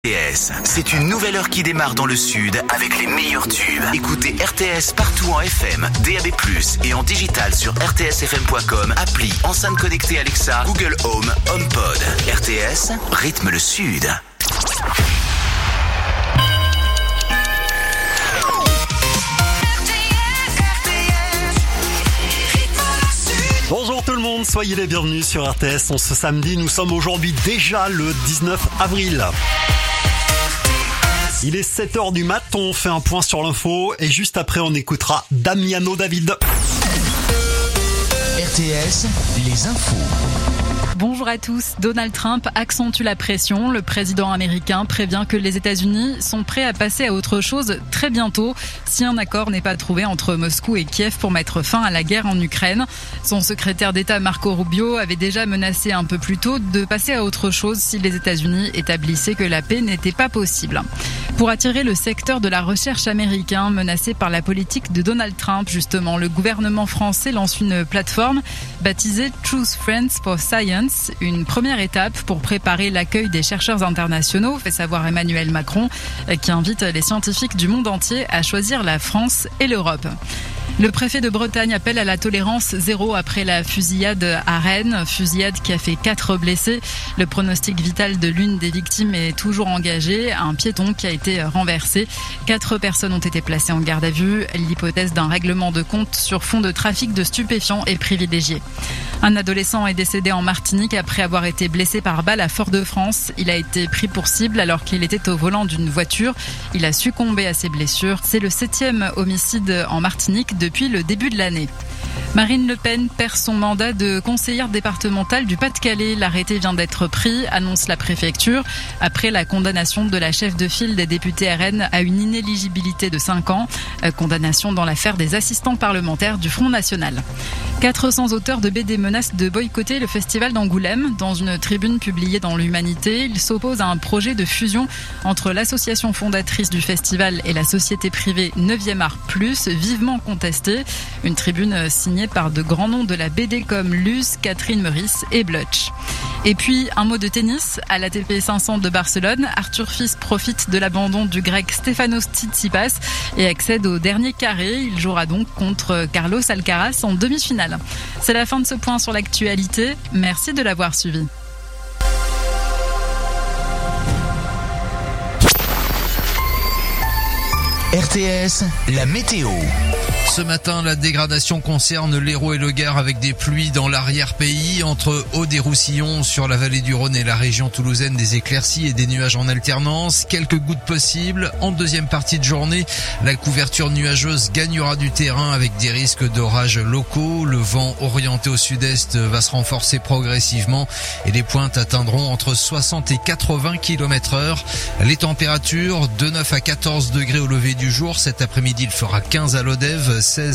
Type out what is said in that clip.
RTS, c'est une nouvelle heure qui démarre dans le sud avec les meilleurs tubes. Écoutez RTS partout en FM, DAB+, et en digital sur rtsfm.com, appli, enceinte connectée Alexa, Google Home, HomePod. RTS, rythme le sud. Bonjour tout le monde, soyez les bienvenus sur RTS. Ce samedi, nous sommes aujourd'hui déjà le 19 avril. Il est 7h du mat, on fait un point sur l'info et juste après on écoutera Damiano David. RTS, les infos. Bonjour à tous. Donald Trump accentue la pression. Le président américain prévient que les États-Unis sont prêts à passer à autre chose très bientôt si un accord n'est pas trouvé entre Moscou et Kiev pour mettre fin à la guerre en Ukraine. Son secrétaire d'État Marco Rubio avait déjà menacé un peu plus tôt de passer à autre chose si les États-Unis établissaient que la paix n'était pas possible. Pour attirer le secteur de la recherche américain menacé par la politique de Donald Trump, justement, le gouvernement français lance une plateforme baptisée Choose Friends for Science, une première étape pour préparer l'accueil des chercheurs internationaux, fait savoir Emmanuel Macron, qui invite les scientifiques du monde entier à choisir la France et l'Europe. Le préfet de Bretagne appelle à la tolérance zéro après la fusillade à Rennes, fusillade qui a fait 4 blessés. Le pronostic vital de l'une des victimes est toujours engagé, un piéton qui a été renversé. 4 personnes ont été placées en garde à vue. L'hypothèse d'un règlement de compte sur fond de trafic de stupéfiants est privilégiée. Un adolescent est décédé en Martinique après avoir été blessé par balle à Fort-de-France. Il a été pris pour cible alors qu'il était au volant d'une voiture. Il a succombé à ses blessures. C'est le 7e homicide en Martinique depuis le début de l'année. Marine Le Pen perd son mandat de conseillère départementale du Pas-de-Calais. L'arrêté vient d'être pris, annonce la préfecture, après la condamnation de la chef de file des députés RN à une inéligibilité de 5 ans. Condamnation dans l'affaire des assistants parlementaires du Front National. 400 auteurs de BD menacent de boycotter le festival d'Angoulême. Dans une tribune publiée dans l'Humanité, ils s'opposent à un projet de fusion entre l'association fondatrice du festival et la société privée 9e Art Plus, vivement contestée. Une tribune signée par de grands noms de la BD comme Luce, Catherine Meurice et Blutch. Et puis, un mot de tennis. À l'ATP 500 de Barcelone, Arthur Fils profite de l'abandon du grec Stefanos Tsitsipas et accède au dernier carré. Il jouera donc contre Carlos Alcaraz en demi-finale. C'est la fin de ce point sur l'actualité. Merci de l'avoir suivi. RTS, la météo. Ce matin, la dégradation concerne l'Hérault et le Gard avec des pluies dans l'arrière-pays. Entre Aude et Roussillon, sur la vallée du Rhône et la région toulousaine, des éclaircies et des nuages en alternance. Quelques gouttes possibles. En deuxième partie de journée, la couverture nuageuse gagnera du terrain avec des risques d'orages locaux. Le vent orienté au sud-est va se renforcer progressivement et les pointes atteindront entre 60 et 80 km/h. Les températures de 9 à 14 degrés au lever du jour. Cet après-midi, il fera 15 à Lodève, 16